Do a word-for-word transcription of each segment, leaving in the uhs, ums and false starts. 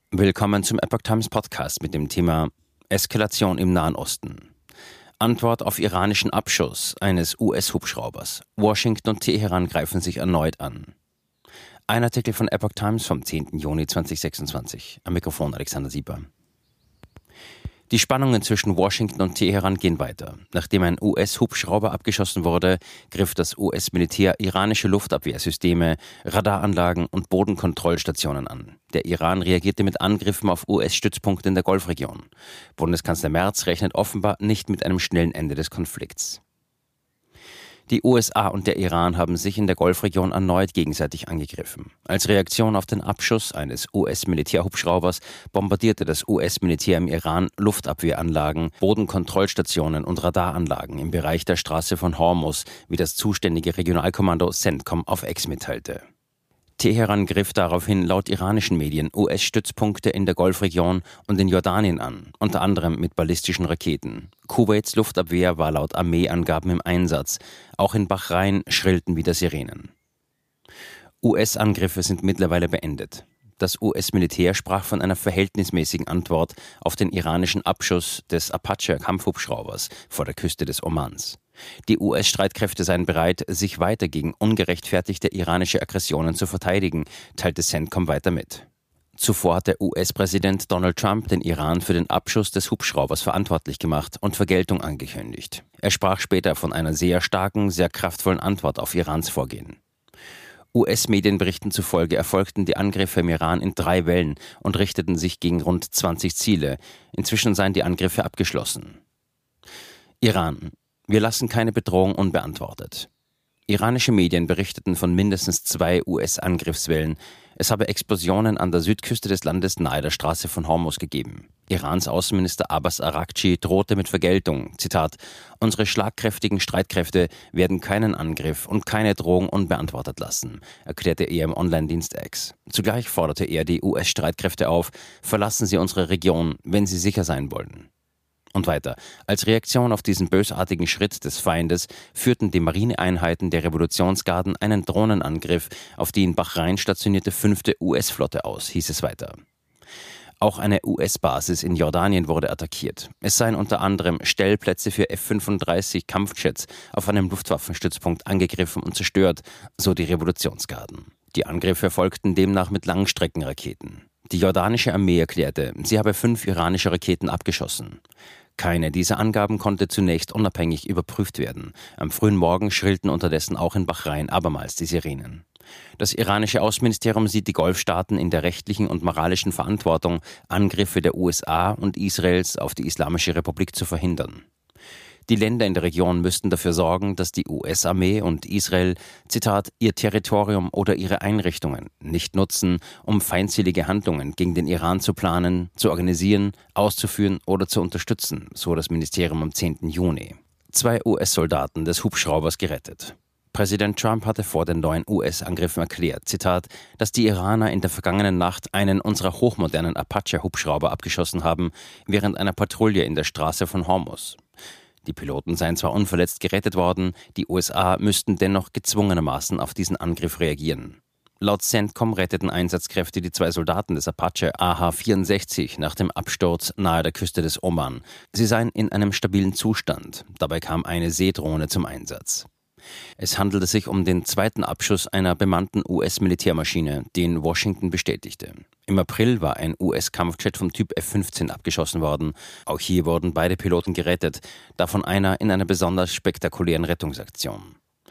Willkommen zum Epoch Times Podcast mit dem Thema Eskalation im Nahen Osten. Antwort auf iranischen Abschuss eines U S-Hubschraubers. Washington und Teheran greifen sich erneut an. Ein Artikel von Epoch Times vom zehnten Juni zweitausendsechsundzwanzig. Am Mikrofon Alexander Sieber. Die Spannungen zwischen Washington und Teheran gehen weiter. Nachdem ein U S-Hubschrauber abgeschossen wurde, griff das U S-Militär iranische Luftabwehrsysteme, Radaranlagen und Bodenkontrollstationen an. Der Iran reagierte mit Angriffen auf U S-Stützpunkte in der Golfregion. Bundeskanzler Merz rechnet offenbar nicht mit einem schnellen Ende des Konflikts. Die U S A und der Iran haben sich in der Golfregion erneut gegenseitig angegriffen. Als Reaktion auf den Abschuss eines U S-Militärhubschraubers bombardierte das U S-Militär im Iran Luftabwehranlagen, Bodenkontrollstationen und Radaranlagen im Bereich der Straße von Hormuz, wie das zuständige Regionalkommando CENTCOM auf X mitteilte. Teheran griff daraufhin laut iranischen Medien U S-Stützpunkte in der Golfregion und in Jordanien an, unter anderem mit ballistischen Raketen. Kuwaits Luftabwehr war laut Armeeangaben im Einsatz. Auch in Bahrain schrillten wieder Sirenen. U S-Angriffe sind mittlerweile beendet. Das U S-Militär sprach von einer verhältnismäßigen Antwort auf den iranischen Abschuss des Apache-Kampfhubschraubers vor der Küste des Omans. Die U S-Streitkräfte seien bereit, sich weiter gegen ungerechtfertigte iranische Aggressionen zu verteidigen, teilte CENTCOM weiter mit. Zuvor hat der U S-Präsident Donald Trump den Iran für den Abschuss des Hubschraubers verantwortlich gemacht und Vergeltung angekündigt. Er sprach später von einer sehr starken, sehr kraftvollen Antwort auf Irans Vorgehen. U S-Medienberichten zufolge erfolgten die Angriffe im Iran in drei Wellen und richteten sich gegen rund zwanzig Ziele. Inzwischen seien die Angriffe abgeschlossen. Iran. Wir lassen keine Bedrohung unbeantwortet. Iranische Medien berichteten von mindestens zwei U S-Angriffswellen. Es habe Explosionen an der Südküste des Landes nahe der Straße von Hormuz gegeben. Irans Außenminister Abbas Araghchi drohte mit Vergeltung. Zitat: Unsere schlagkräftigen Streitkräfte werden keinen Angriff und keine Drohung unbeantwortet lassen, erklärte er im Online-Dienst X. Zugleich forderte er die U S-Streitkräfte auf, verlassen Sie unsere Region, wenn Sie sicher sein wollen. Und weiter. Als Reaktion auf diesen bösartigen Schritt des Feindes führten die Marineeinheiten der Revolutionsgarden einen Drohnenangriff auf die in Bahrain stationierte fünfte U S-Flotte aus, hieß es weiter. Auch eine U S-Basis in Jordanien wurde attackiert. Es seien unter anderem Stellplätze für F fünfunddreißig Kampfjets auf einem Luftwaffenstützpunkt angegriffen und zerstört, so die Revolutionsgarden. Die Angriffe folgten demnach mit Langstreckenraketen. Die jordanische Armee erklärte, sie habe fünf iranische Raketen abgeschossen. Keine dieser Angaben konnte zunächst unabhängig überprüft werden. Am frühen Morgen schrillten unterdessen auch in Bahrain abermals die Sirenen. Das iranische Außenministerium sieht die Golfstaaten in der rechtlichen und moralischen Verantwortung, Angriffe der U S A und Israels auf die Islamische Republik zu verhindern. Die Länder in der Region müssten dafür sorgen, dass die U S-Armee und Israel, Zitat, ihr Territorium oder ihre Einrichtungen nicht nutzen, um feindselige Handlungen gegen den Iran zu planen, zu organisieren, auszuführen oder zu unterstützen, so das Ministerium am zehnten Juni. Zwei U S-Soldaten des Hubschraubers gerettet. Präsident Trump hatte vor den neuen U S-Angriffen erklärt, Zitat, dass die Iraner in der vergangenen Nacht einen unserer hochmodernen Apache-Hubschrauber abgeschossen haben, während einer Patrouille in der Straße von Hormuz. Die Piloten seien zwar unverletzt gerettet worden, die U S A müssten dennoch gezwungenermaßen auf diesen Angriff reagieren. Laut CENTCOM retteten Einsatzkräfte die zwei Soldaten des Apache A H vierundsechzig nach dem Absturz nahe der Küste des Oman. Sie seien in einem stabilen Zustand. Dabei kam eine Seedrohne zum Einsatz. Es handelte sich um den zweiten Abschuss einer bemannten U S-Militärmaschine, den Washington bestätigte. Im April war ein U S-Kampfjet vom Typ F fünfzehn abgeschossen worden. Auch hier wurden beide Piloten gerettet, davon einer in einer besonders spektakulären Rettungsaktion.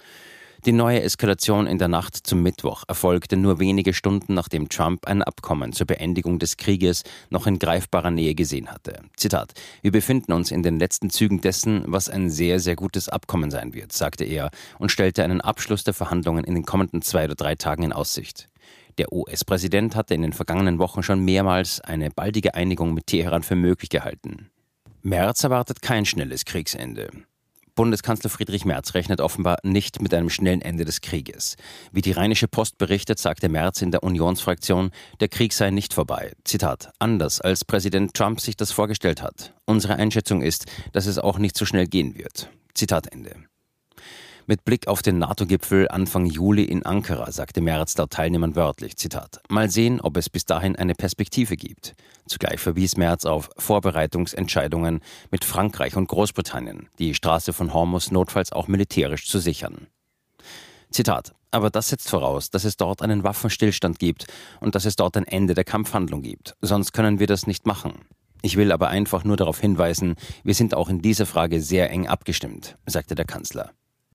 Die neue Eskalation in der Nacht zum Mittwoch erfolgte nur wenige Stunden, nachdem Trump ein Abkommen zur Beendigung des Krieges noch in greifbarer Nähe gesehen hatte. Zitat: Wir befinden uns in den letzten Zügen dessen, was ein sehr, sehr gutes Abkommen sein wird, sagte er und stellte einen Abschluss der Verhandlungen in den kommenden zwei oder drei Tagen in Aussicht. Der U S-Präsident hatte in den vergangenen Wochen schon mehrmals eine baldige Einigung mit Teheran für möglich gehalten. Merz erwartet kein schnelles Kriegsende. Bundeskanzler Friedrich Merz rechnet offenbar nicht mit einem schnellen Ende des Krieges. Wie die Rheinische Post berichtet, sagte Merz in der Unionsfraktion, der Krieg sei nicht vorbei. Zitat: Anders als Präsident Trump sich das vorgestellt hat. Unsere Einschätzung ist, dass es auch nicht so schnell gehen wird. Zitat Ende. Mit Blick auf den NATO-Gipfel Anfang Juli in Ankara sagte Merz laut Teilnehmern wörtlich, Zitat, mal sehen, ob es bis dahin eine Perspektive gibt. Zugleich verwies Merz auf Vorbereitungsentscheidungen mit Frankreich und Großbritannien, die Straße von Hormuz notfalls auch militärisch zu sichern. Zitat, aber das setzt voraus, dass es dort einen Waffenstillstand gibt und dass es dort ein Ende der Kampfhandlung gibt. Sonst können wir das nicht machen. Ich will aber einfach nur darauf hinweisen, wir sind auch in dieser Frage sehr eng abgestimmt, sagte der Kanzler.